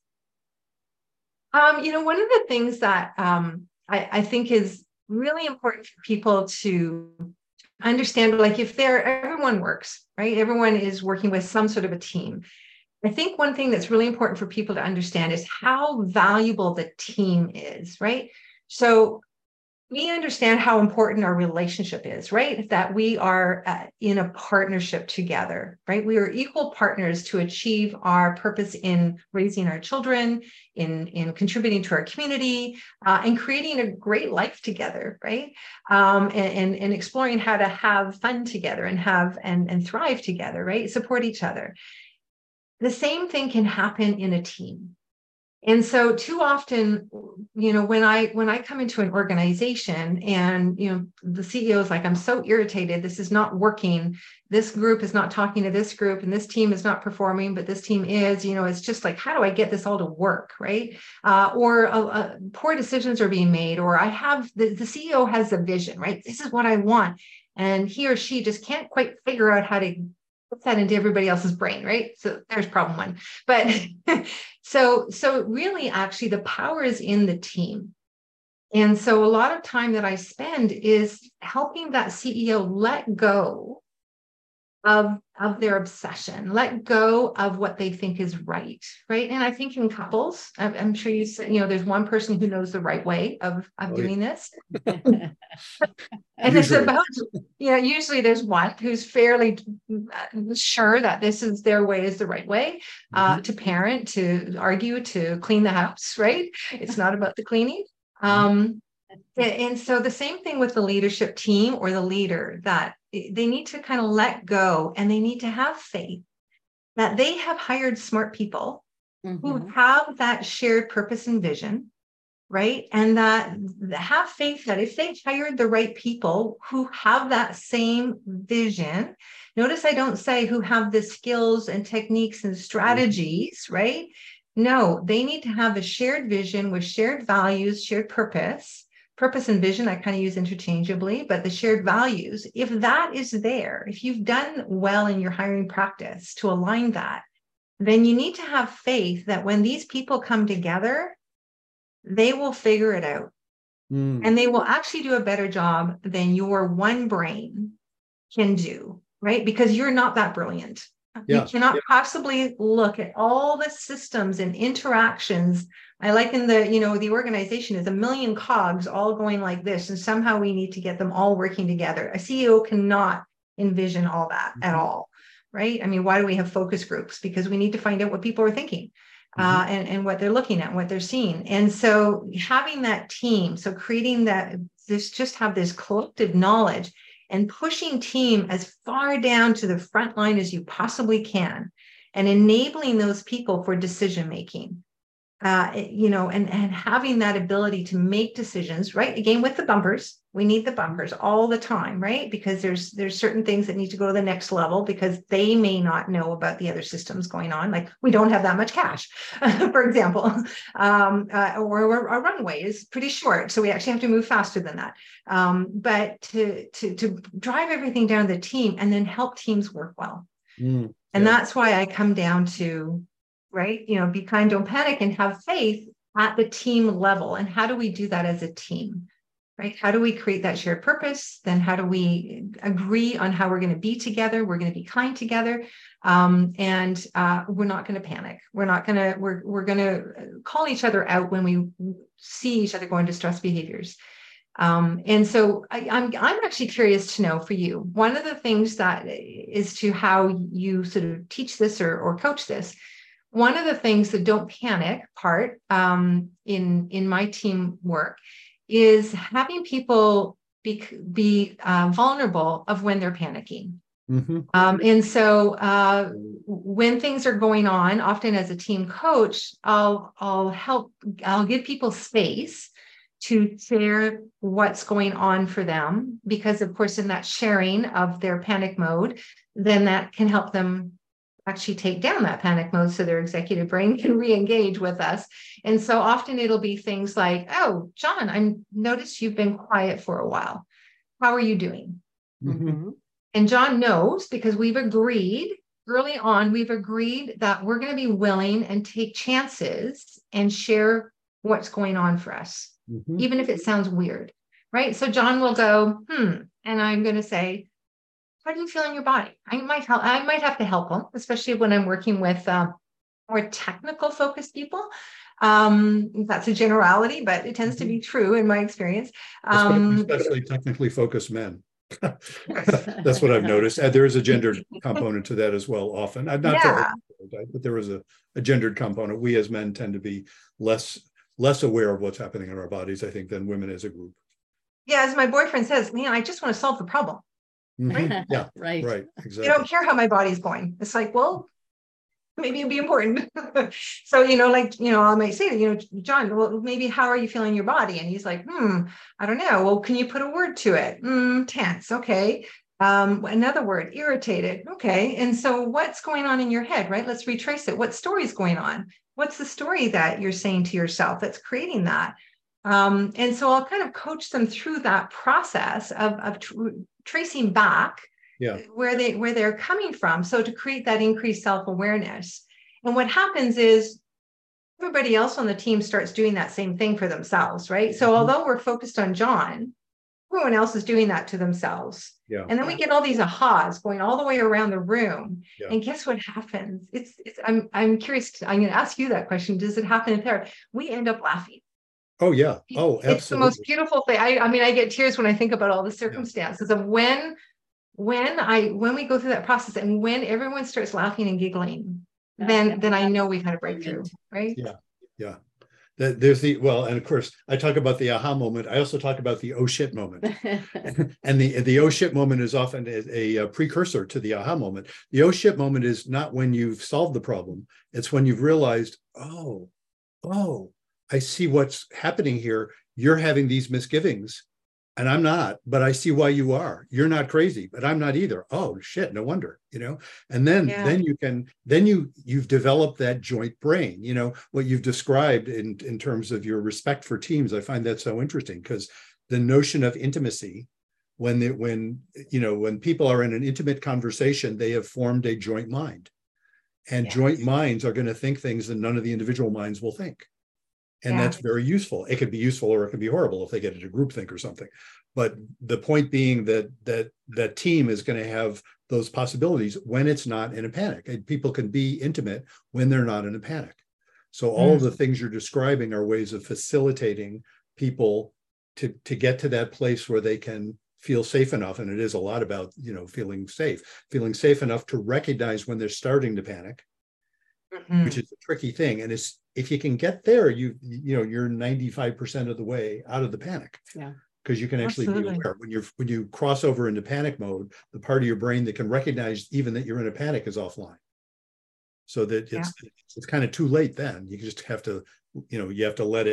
One of the things that I think is really important for people to understand, like if everyone works, right? Everyone is working with some sort of a team. I think one thing that's really important for people to understand is how valuable the team is, right? So we understand how important our relationship is, right? That we are in a partnership together, right? We are equal partners to achieve our purpose in raising our children, in contributing to our community, and creating a great life together, right? And exploring how to have fun together and thrive together, right? Support each other. The same thing can happen in a team. And so too often, when I come into an organization and, the CEO is like, I'm so irritated. This is not working. This group is not talking to this group and this team is not performing, but this team is, it's just like, how do I get this all to work? Right. Or poor decisions are being made, or I have the CEO has a vision, right? This is what I want. And he or she just can't quite figure out how to put that into everybody else's brain, right? So there's problem one. But so really, actually, the power is in the team. And so a lot of time that I spend is helping that CEO let go of their obsession, let go of what they think is right, right? And I think in couples, I'm sure you said, there's one person who knows the right way of doing this. And it's about, usually there's one who's fairly sure that this is their way is the right way to parent, to argue, to clean the house, right? It's not about the cleaning. And so the same thing with the leadership team or the leader, that they need to kind of let go and they need to have faith that they have hired smart people Mhm. who have that shared purpose and vision, right? And that have faith that if they hired the right people who have that same vision, notice I don't say who have the skills and techniques and strategies, right? No, they need to have a shared vision with shared values, shared purpose. Purpose and vision, I kind of use interchangeably, but the shared values, if that is there, if you've done well in your hiring practice to align that, then you need to have faith that when these people come together, they will figure it out. And they will actually do a better job than your one brain can do, right? Because you're not that brilliant. You cannot possibly look at all the systems and interactions. I liken the organization is a million cogs all going like this, and somehow we need to get them all working together. A CEO cannot envision all that at all, right? I mean, why do we have focus groups? Because we need to find out what people are thinking. And what they're looking at, what they're seeing. And so having that team, so creating that, just have this collective knowledge and pushing team as far down to the front line as you possibly can and enabling those people for decision making. And having that ability to make decisions, right? Again, with the bumpers, we need the bumpers all the time, right? Because there's certain things that need to go to the next level because they may not know about the other systems going on. Like we don't have that much cash, for example, or our runway is pretty short. So we actually have to move faster than that. But to drive everything down the team and then help teams work well. And that's why I come down to, right? Be kind, don't panic, and have faith at the team level. And how do we do that as a team, right? How do we create that shared purpose? Then how do we agree on how we're going to be together? We're going to be kind together. And we're not going to panic. We're going to call each other out when we see each other go into stress behaviors. And so I'm actually curious to know for you, one of the things that is to how you sort of teach this or coach this. One of the things, the don't panic part in my team work is having people be vulnerable of when they're panicking. And so when things are going on, often as a team coach, I'll give people space to share what's going on for them, because of course, in that sharing of their panic mode, then that can help them actually take down that panic mode so their executive brain can re-engage with us. And so often it'll be things like, oh, John, I noticed you've been quiet for a while. How are you doing? And John knows, because we've agreed early on, that we're going to be willing and take chances and share what's going on for us, even if it sounds weird, right? So John will go, and I'm going to say, how do you feel in your body? I might have to help them, especially when I'm working with more technical focused people. That's a generality, but it tends to be true in my experience. Especially technically focused men. That's what I've noticed. There is a gendered component to that as well, often. But there is a gendered component. We as men tend to be less aware of what's happening in our bodies, I think, than women as a group. Yeah, as my boyfriend says, man, I just want to solve the problem. Right? Yeah, right, exactly. You don't care how my body's going. It's like, well, maybe it'd be important. So, I might say to, John, well, maybe how are you feeling your body? And he's like, I don't know. Well, can you put a word to it? Tense. Okay. Another word, irritated. Okay. And so what's going on in your head, right? Let's retrace it. What story's going on? What's the story that you're saying to yourself that's creating that? And so I'll kind of coach them through that process of tracing back where they're coming from. So to create that increased self-awareness. And what happens is everybody else on the team starts doing that same thing for themselves, right? So although we're focused on John, everyone else is doing that to themselves. And then we get all these ahas going all the way around the room. And guess what happens? I'm curious. I'm going to ask you that question. Does it happen in therapy? We end up laughing. Oh, yeah. Oh, absolutely. It's the most beautiful thing. I mean, I get tears when I think about all the circumstances of when we go through that process and when everyone starts laughing and giggling, then I know we've had a breakthrough, right? Yeah. There's and of course, I talk about the aha moment. I also talk about the oh shit moment. And the oh shit moment is often a precursor to the aha moment. The oh shit moment is not when you've solved the problem. It's when you've realized, oh, I see what's happening here. You're having these misgivings and I'm not, but I see why you are. You're not crazy, but I'm not either. Oh shit, no wonder, And then you've developed that joint brain. What you've described in terms of your respect for teams. I find that so interesting because the notion of intimacy, when people are in an intimate conversation, they have formed a joint mind, and joint minds are going to think things that none of the individual minds will think. And that's very useful. It could be useful or it could be horrible if they get into groupthink or something. But the point being that team is going to have those possibilities when it's not in a panic. And people can be intimate when they're not in a panic. So all of the things you're describing are ways of facilitating people to get to that place where they can feel safe enough. And it is a lot about, feeling safe enough to recognize when they're starting to panic, which is a tricky thing. And if you can get there, you're 95% of the way out of the panic. Yeah. Because you can actually be aware. When you cross over into panic mode, the part of your brain that can recognize even that you're in a panic is offline. So that it's kind of too late then. You just have to, you have to let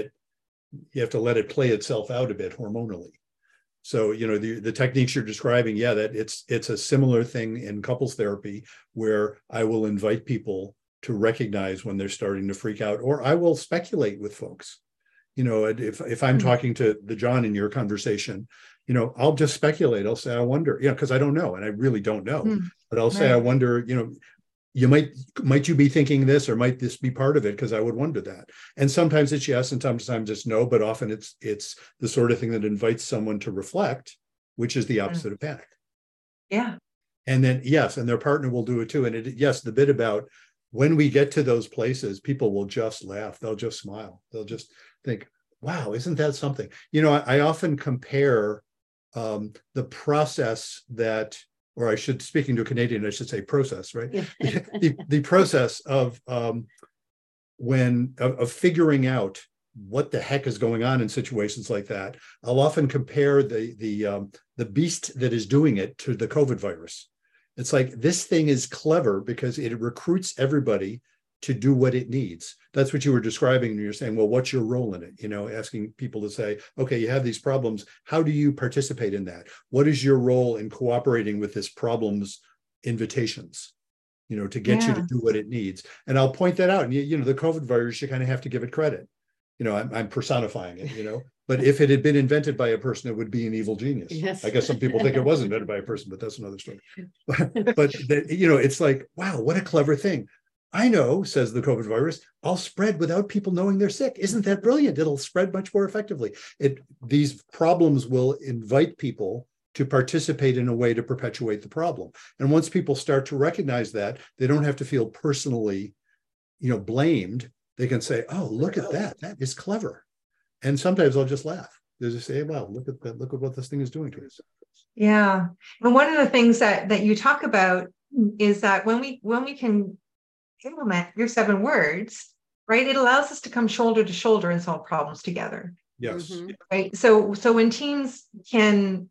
it play itself out a bit hormonally. So, the techniques you're describing, that it's a similar thing in couples therapy where I will invite people to recognize when they're starting to freak out, or I will speculate with folks. If I'm talking to the John in your conversation, I'll just speculate. I'll say, I wonder, because I don't know, and I really don't know, but I'll say, I wonder, might you be thinking this, or might this be part of it? Because I would wonder that. And sometimes it's yes, and sometimes it's no, but often it's the sort of thing that invites someone to reflect, which is the opposite of panic. Yeah. And then, yes, and their partner will do it too. And the bit about when we get to those places, people will just laugh. They'll just smile. They'll just think, wow, isn't that something? I often compare the process that, or I should, speaking to a Canadian, I should say process, right? Yeah. the process of figuring out what the heck is going on in situations like that. I'll often compare the beast that is doing it to the COVID virus. It's like, this thing is clever because it recruits everybody to do what it needs. That's what you were describing. And you're saying, well, what's your role in it? Asking people to say, okay, you have these problems. How do you participate in that? What is your role in cooperating with this problem's invitations, to get you to do what it needs? And I'll point that out. And, the COVID virus, you kind of have to give it credit. I'm personifying it, but if it had been invented by a person, it would be an evil genius. Yes. I guess some people think it was invented by a person, but that's another story. But it's like, wow, what a clever thing. I know, says the COVID virus, I'll spread without people knowing they're sick. Isn't that brilliant? It'll spread much more effectively. These problems will invite people to participate in a way to perpetuate the problem. And once people start to recognize that, they don't have to feel personally, blamed. They can say, oh, look at that. That is clever. And sometimes I'll just laugh. They'll just say, wow, look at that. Look at what this thing is doing to us. Yeah. And one of the things that you talk about is that when we can implement your 7 words, right, it allows us to come shoulder to shoulder and solve problems together. Yes. Mm-hmm. Right. So when teams can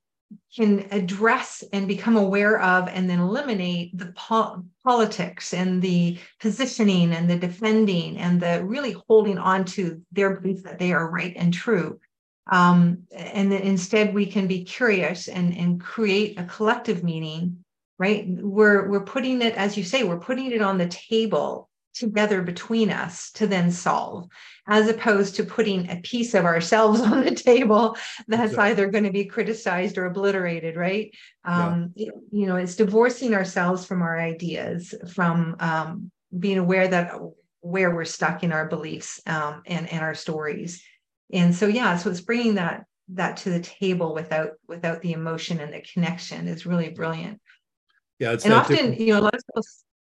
address and become aware of and then eliminate the politics and the positioning and the defending and the really holding on to their belief that they are right and true. And then instead we can be curious and create a collective meaning, right? We're putting it, as you say, we're putting it on the table together between us to then solve, as opposed to putting a piece of ourselves on the table that's either going to be criticized or obliterated, right? It's divorcing ourselves from our ideas, from being aware that where we're stuck in our beliefs and our stories. And so, so it's bringing that to the table without the emotion and the connection is really brilliant. Yeah, it's and often, a lot of people.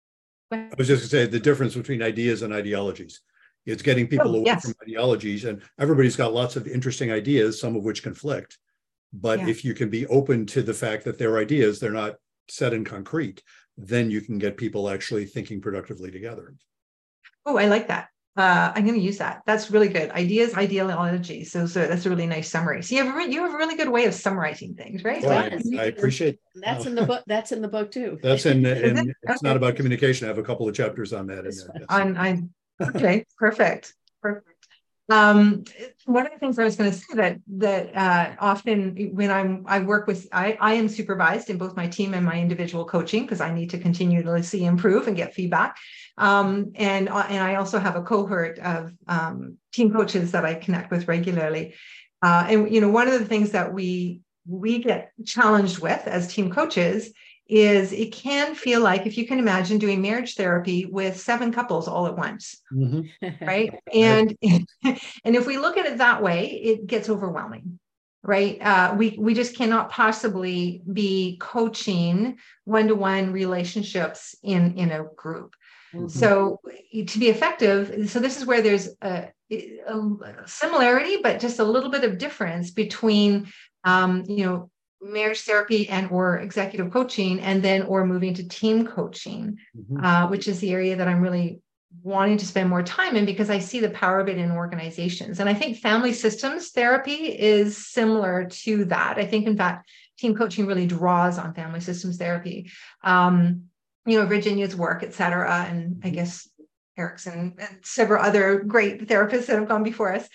I was just going to say the difference between ideas and ideologies. It's getting people away from ideologies, and everybody's got lots of interesting ideas, some of which conflict. But if you can be open to the fact that their ideas, they're not set in concrete, then you can get people actually thinking productively together. Oh, I like that. I'm going to use that. That's really good. Ideas, ideologies. So that's a really nice summary. So you have a really good way of summarizing things, right? Well, I appreciate that's in the book. That's in the book too. That's in it's not about communication. I have a couple of chapters on that. Okay, perfect. One of the things I was going to say that often when I work with, I am supervised in both my team and my individual coaching because I need to continuously improve and get feedback. And I also have a cohort of team coaches that I connect with regularly. And one of the things that we get challenged with as team coaches is it can feel like, if you can imagine doing marriage therapy with 7 couples all at once, right? And if we look at it that way, it gets overwhelming, right? We just cannot possibly be coaching one-to-one relationships in a group. So to be effective, so this is where there's a similarity, but just a little bit of difference between, marriage therapy and or executive coaching, and then or moving to team coaching, which is the area that I'm really wanting to spend more time in because I see the power of it in organizations. And I think family systems therapy is similar to that. I think, in fact, team coaching really draws on family systems therapy. Virginia's work, et cetera. And I guess Erickson and several other great therapists that have gone before us.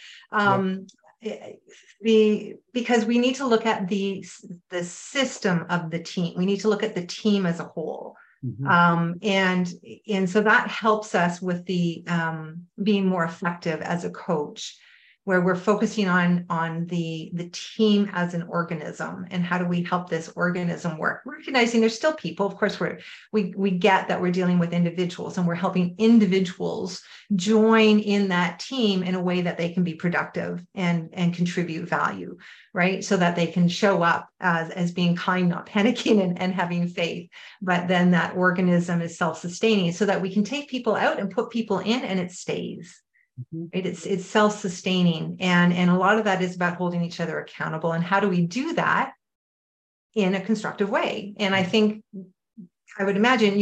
Because we need to look at the system of the team. We need to look at the team as a whole. And so that helps us with the being more effective as a coach, where we're focusing on the team as an organism and how do we help this organism work, recognizing there's still people. Of course, we get that we're dealing with individuals and we're helping individuals join in that team in a way that they can be productive and contribute value, right? So that they can show up as being kind, not panicking, and having faith. But then that organism is self-sustaining so that we can take people out and put people in and it stays. Right? It's self-sustaining, and a lot of that is about holding each other accountable. And how do we do that in a constructive way? And I think I would imagine,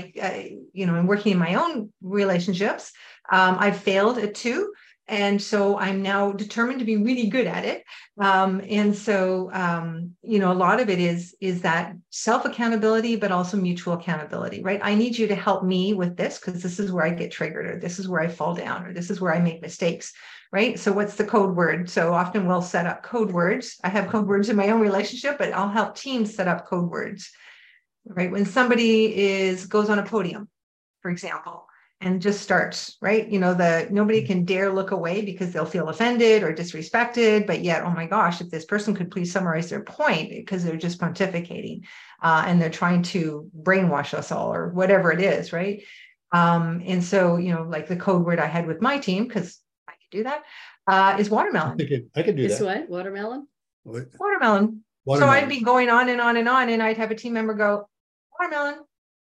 in working in my own relationships, I've failed at 2. And so I'm now determined to be really good at it. And so, a lot of it is that self-accountability, but also mutual accountability, right? I need you to help me with this because this is where I get triggered, or this is where I fall down, or this is where I make mistakes, right? So what's the code word? So often we'll set up code words. I have code words in my own relationship, but I'll help teams set up code words, right? When somebody goes on a podium, for example, and just starts, right? Nobody can dare look away because they'll feel offended or disrespected, but yet, oh my gosh, if this person could please summarize their point, because they're just pontificating and they're trying to brainwash us all or whatever it is, right? And so, like the code word I had with my team, because I could do that, is watermelon. I could do that. Is what? Watermelon? Watermelon. So I'd be going on and on and on, and I'd have a team member go, watermelon.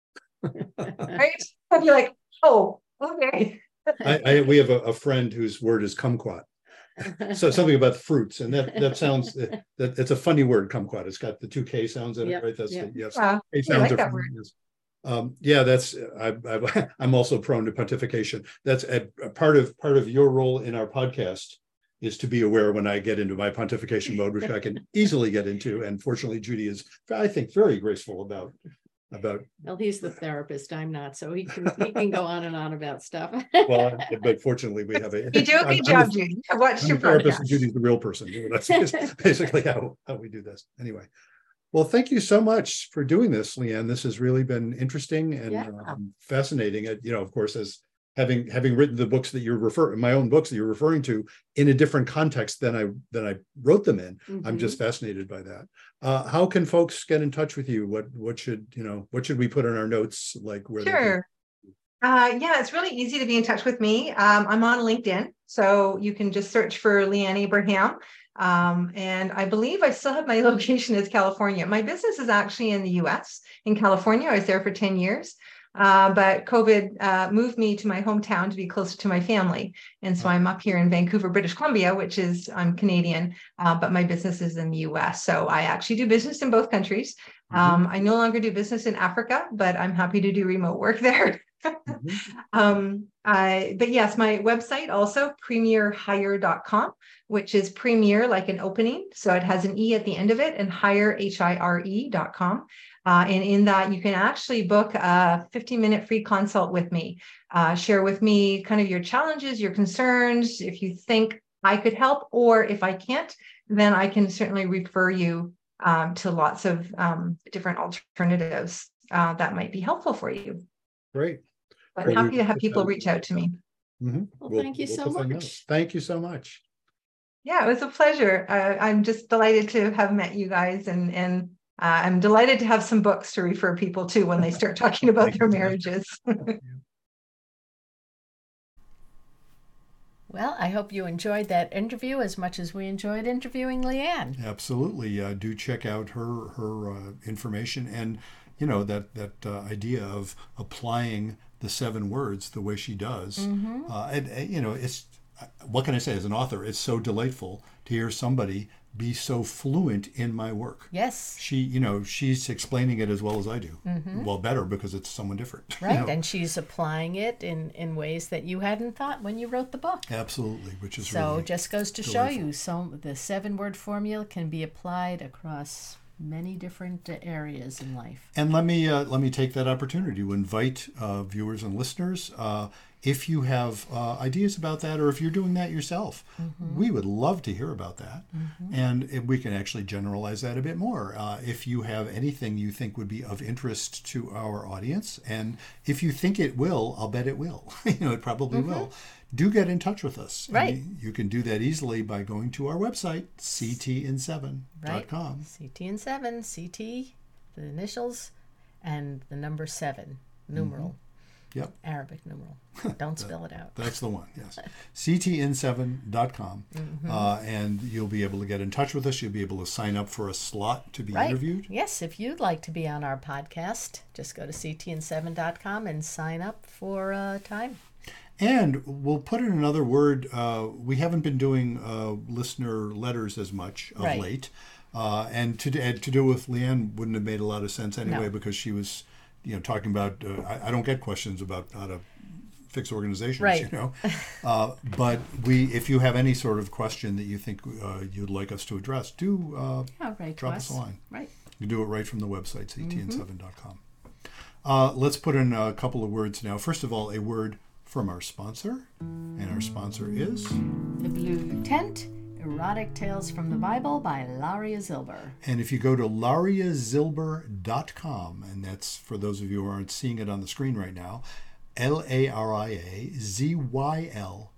Right? I'd be like, oh, okay. We have a friend whose word is kumquat. So something about fruits, and that sounds that it's a funny word, kumquat. It's got the 2 K sounds in it, right? That's yes. K sounds are funny. That's I'm also prone to pontification. That's a part of your role in our podcast is to be aware when I get into my pontification mode, which I can easily get into. And fortunately, Judy is, I think, very graceful about. Well, he's the therapist. I'm not, so he can go on and on about stuff. Well, but fortunately, we have a. You do a good job, Judy. I watched your therapist, and Judy's the real person. That's basically how we do this. Anyway, well, thank you so much for doing this, Leanne. This has really been interesting and fascinating. Of course, as having written the books that my own books that you're referring to in a different context than I wrote them in. I'm just fascinated by that. How can folks get in touch with you? What should we put in our notes? Like where? Sure. It's really easy to be in touch with me. I'm on LinkedIn, so you can just search for Leanne Abraham. And I believe I still have my location as California. My business is actually in the US, in California. I was there for 10 years. But COVID moved me to my hometown to be closer to my family. And so I'm up here in Vancouver, British Columbia, I'm Canadian, but my business is in the US. So I actually do business in both countries. I no longer do business in Africa, but I'm happy to do remote work there. But yes, my website also premierhire.com, which is premier like an opening. So it has an E at the end of it, and hire, HIRE.com. And in that, you can actually book a 15-minute free consult with me. Share with me kind of your challenges, your concerns, if you think I could help, or if I can't, then I can certainly refer you to lots of different alternatives that might be helpful for you. Great. But happy to have people reach out to me. Well, thank you so much. Thank you so much. Yeah, it was a pleasure. I'm just delighted to have met you guys, and I'm delighted to have some books to refer people to when they start talking about their marriages. Well, I hope you enjoyed that interview as much as we enjoyed interviewing Leanne. Absolutely. Do check out her information, and that idea of applying the 7 words the way she does. And it's, what can I say, as an author, it's so delightful to hear somebody be so fluent in my work. Yes. She's explaining it as well as I do. Well, better, because it's someone different. Right. And she's applying it in ways that you hadn't thought when you wrote the book. Absolutely, which is so really just goes to delightful. show you, the 7-word formula can be applied across many different areas in life. And let me take that opportunity to invite viewers and listeners. If you have ideas about that, or if you're doing that yourself, we would love to hear about that. And if we can actually generalize that a bit more. If you have anything you think would be of interest to our audience, and if you think it will, I'll bet it will. It probably will. Do get in touch with us. Right. And you can do that easily by going to our website, ctn7.com. Right. CTN7, CT, the initials, and the number 7, numeral. Yep. Arabic numeral. Don't spell it out. That's the one, yes. ctn7.com. And you'll be able to get in touch with us. You'll be able to sign up for a slot to be interviewed. Yes, if you'd like to be on our podcast, just go to ctn7.com and sign up for time. And we'll put in another word. We haven't been doing listener letters as much of late. And to do with Leanne wouldn't have made a lot of sense anyway, because she was talking about, I don't get questions about how to fix organizations, but if you have any sort of question that you think you'd like us to address, do drop us a line. Right. You do it right from the website, ctn7.com. Let's put in a couple of words now. First of all, a word from our sponsor, and our sponsor is The Blue Tent, Erotic Tales from the Bible by Laria Zilber. And if you go to lariazilber.com, and that's for those of you who aren't seeing it on the screen right now, LariaZylber,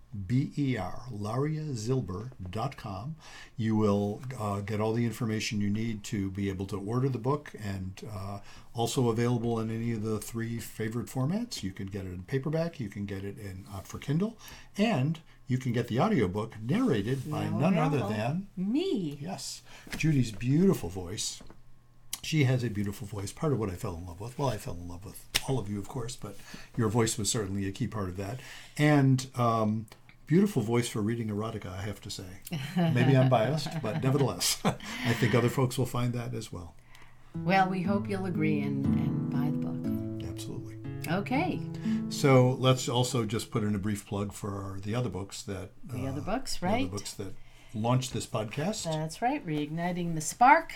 lariazilber.com, you will get all the information you need to be able to order the book, and also available in any of the 3 favorite formats. You can get it in paperback, you can get it for Kindle, and you can get the audiobook narrated by none other than me. Yes, Judy's beautiful voice. She has a beautiful voice, part of what I fell in love with. Well, I fell in love with all of you, of course, but your voice was certainly a key part of that. And beautiful voice for reading erotica, I have to say. Maybe I'm biased, but nevertheless, I think other folks will find that as well. Well, we hope you'll agree and buy the book. Absolutely. Okay. So let's also just put in a brief plug for the other books that... The other books that launched this podcast. That's right. Reigniting the Spark.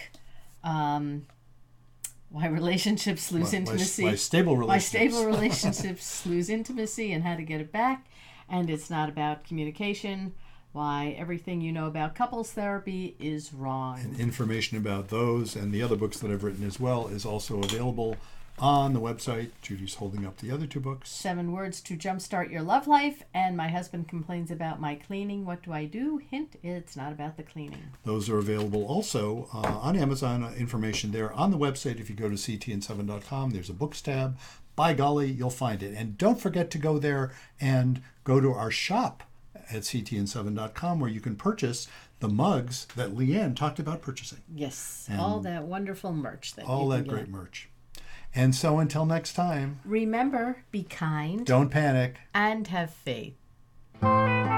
Why relationships lose intimacy. Why stable relationships lose intimacy and how to get it back. And it's not about communication. Why everything you know about couples therapy is wrong. And information about those and the other books that I've written as well is also available on the website. Judy's holding up the other 2 books. 7 Words to Jumpstart Your Love Life, and My Husband Complains About My Cleaning. What do I do? Hint, it's not about the cleaning. Those are available also on Amazon. Information there on the website. If you go to ctn7.com, there's a books tab. By golly, you'll find it. And don't forget to go there and go to our shop at ctn7.com, where you can purchase the mugs that Leanne talked about purchasing. Yes, and all that wonderful merch. All that great merch. And so until next time, remember, be kind. Don't panic. And have faith.